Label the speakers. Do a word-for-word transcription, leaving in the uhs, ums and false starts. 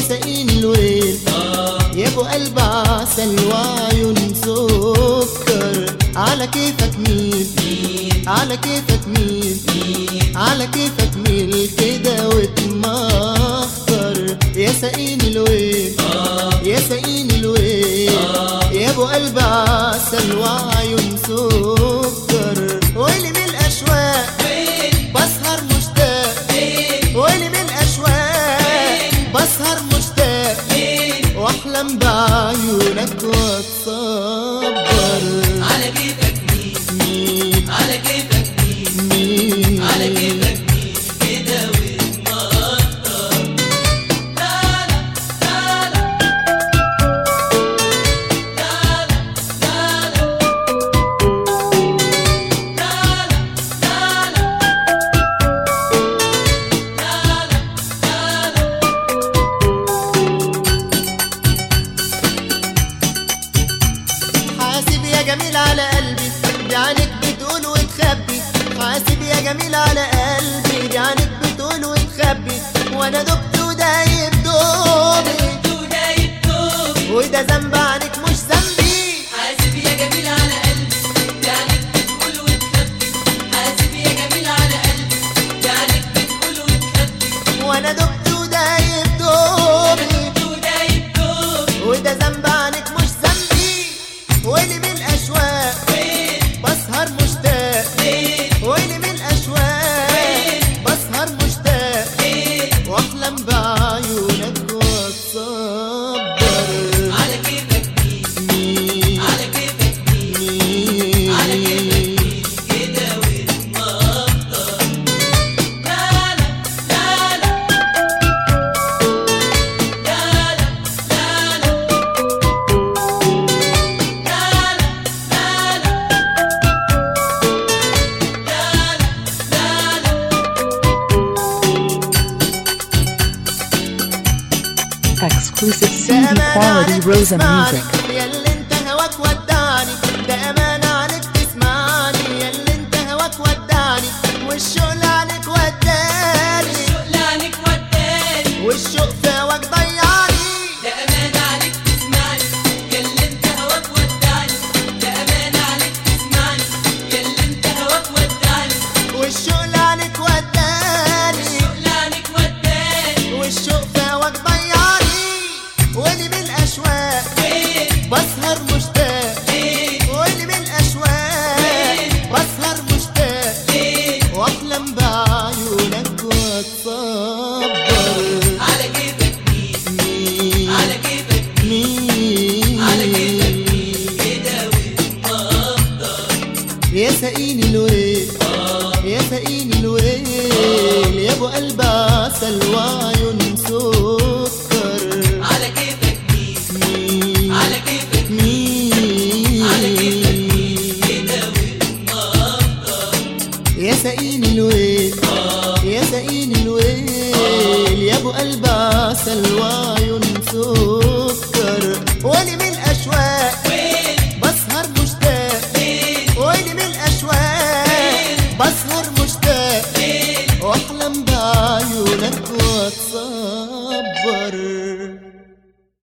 Speaker 1: سقيني الويل يا ابو قلب عسل وعيون سكر. على كيفك مين على كيفك مين على كيفك مين كده وتمخطر. يا سقيني الويل يا سقيني الويل يا ابو قلب عسل وعيون سكر. ويلي من الاشواق بسهر مشتاق ويلي من الاشواق بسهر مشتاق واحلم بعيونك واتصبر.
Speaker 2: على كيفك مين
Speaker 1: مين
Speaker 2: على كيفك مين
Speaker 1: مين
Speaker 2: على كيفك مين كده وتمخطر. لا لا لا لا لا لا لا
Speaker 1: حاسب يا جميل على قلبي دي عينك بتقول وتخبي. حاسب يا جميل على قلبي دي عينك بتقول وتخبي. وانا دبت ودايب دوبي وده ذنب عنك مش ذنبي.
Speaker 2: حاسب يا جميل على قلبي يعني بتقول وتخبي. حاسب يا جميل على قلبي يعني بتقول وتخبي.
Speaker 1: وانا دبت ودايب دوبي
Speaker 2: ودايب دوبي
Speaker 1: وده ذنب عنك مش ذنبي. ويلي من الاشواق بسهر مشتاق ويلي من الاشواق بسهر مشتاق واحلم بعيونك واتصبر.
Speaker 2: على كيفك مين
Speaker 1: مين
Speaker 2: على كيفك مين على كيفك
Speaker 1: مين
Speaker 2: مين كده وتمخطر. لا لا لا لا لا لا لا لا
Speaker 3: Exclusive C
Speaker 1: ده
Speaker 3: D
Speaker 1: أمان
Speaker 3: quality
Speaker 1: عليك
Speaker 3: Rosa
Speaker 1: تسمعني
Speaker 3: music.
Speaker 1: ياللي انت هواك ودعني. ده امان عليك تسمعني ياللي انت هواك ودعني. والشوق لعنك وداني
Speaker 2: شغلانك وداني
Speaker 1: والشوق في هواك ضيعني.
Speaker 2: ده امان عليك تسمعني ياللي انت هواك وداني. ده امان عليك تسمعني ياللي انت هواك وداني.
Speaker 1: والشوق لعنك وداني
Speaker 2: شغلانك وداني
Speaker 1: والشوق في هواك ضيعني. ويلي من الاشواق بسهر مشتاق ويلي من الاشواق بسهر مشتاق واحلم بعيونك واتصبر.
Speaker 2: على كيفك مين
Speaker 1: مين
Speaker 2: على كيفك
Speaker 1: مين
Speaker 2: على كيفك مين كده وتمخطر.
Speaker 1: يا سقيني الويل يا سقيني الويل يا ابو قلب عسل وعيون سكر.
Speaker 2: على كيفك مين
Speaker 1: مين
Speaker 2: على كيفك
Speaker 1: مين
Speaker 2: على كيفك مين كده وتمخطر.
Speaker 1: يا سقيني الويل يا سقيني الويل يا ابو قلب عسل وعيون سكر.